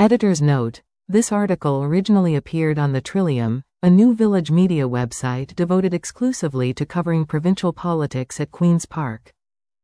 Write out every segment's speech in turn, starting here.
Editor's note: this article originally appeared on the Trillium, a new village media website devoted exclusively to covering provincial politics at Queen's Park.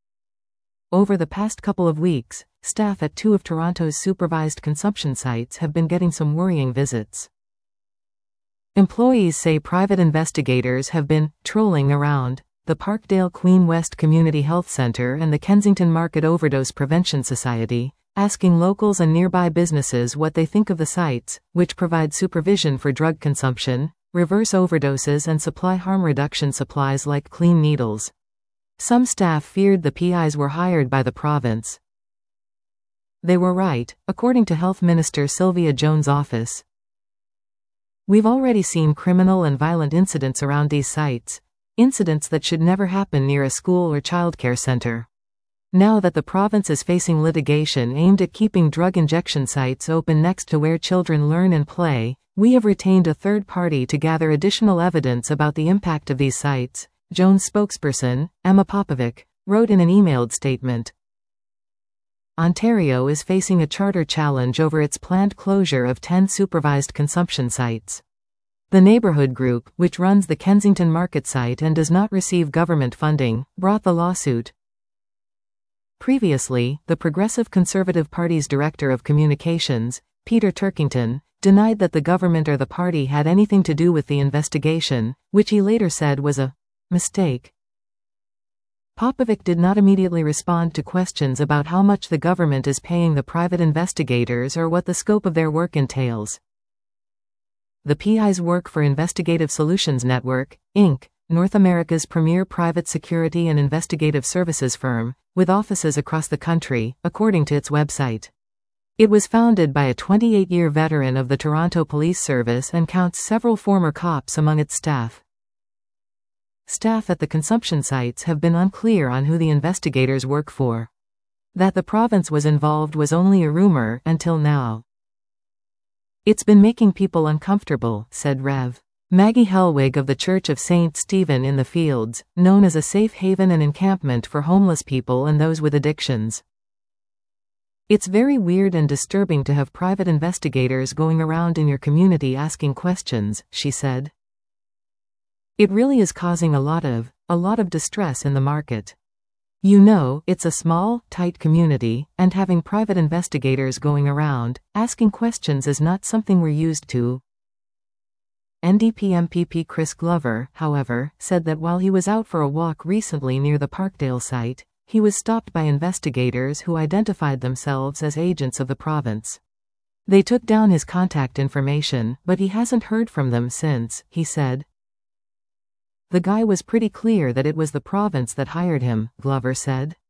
Over the past couple of weeks, staff at 2 of Toronto's supervised consumption sites have been getting some worrying visits. Employees say private investigators have been trolling around the Parkdale Queen West Community Health Centre and the Kensington Market Overdose Prevention Society, asking locals and nearby businesses what they think of the sites, which provide supervision for drug consumption, reverse overdoses and supply harm reduction supplies like clean needles. Some staff feared the PIs were hired by the province. They were right, according to Health Minister Sylvia Jones' office. We've already seen criminal and violent incidents around these sites, incidents that should never happen near a school or childcare center. Now that the province is facing litigation aimed at keeping drug injection sites open next to where children learn and play, we have retained a third party to gather additional evidence about the impact of these sites, Jones' spokesperson, Emma Popovic, wrote in an emailed statement. Ontario is facing a charter challenge over its planned closure of 10 supervised consumption sites. The Neighbourhood Group, which runs the Kensington Market site and does not receive government funding, brought the lawsuit. Previously, the Progressive Conservative Party's Director of Communications, Peter Turkington, denied that the government or the party had anything to do with the investigation, which he later said was a mistake. Popovic did not immediately respond to questions about how much the government is paying the private investigators or what the scope of their work entails. The PIs work for Investigative Solutions Network, Inc., North America's premier private security and investigative services firm, with offices across the country, according to its website. It was founded by a 28-year veteran of the Toronto Police Service and counts several former cops among its staff. Staff at the consumption sites have been unclear on who the investigators work for. That the province was involved was only a rumor until now. It's been making people uncomfortable, said Rev. Maggie Helwig of the Church of St. Stephen in the Fields, known as a safe haven and encampment for homeless people and those with addictions. It's very weird and disturbing to have private investigators going around in your community asking questions, she said. It really is causing a lot of distress in the market. You know, it's a small, tight community, and having private investigators going around, asking questions is not something we're used to. NDP MPP Chris Glover, however, said that while he was out for a walk recently near the Parkdale site, he was stopped by investigators who identified themselves as agents of the province. They took down his contact information, but he hasn't heard from them since, he said. The guy was pretty clear that it was the province that hired him, Glover said.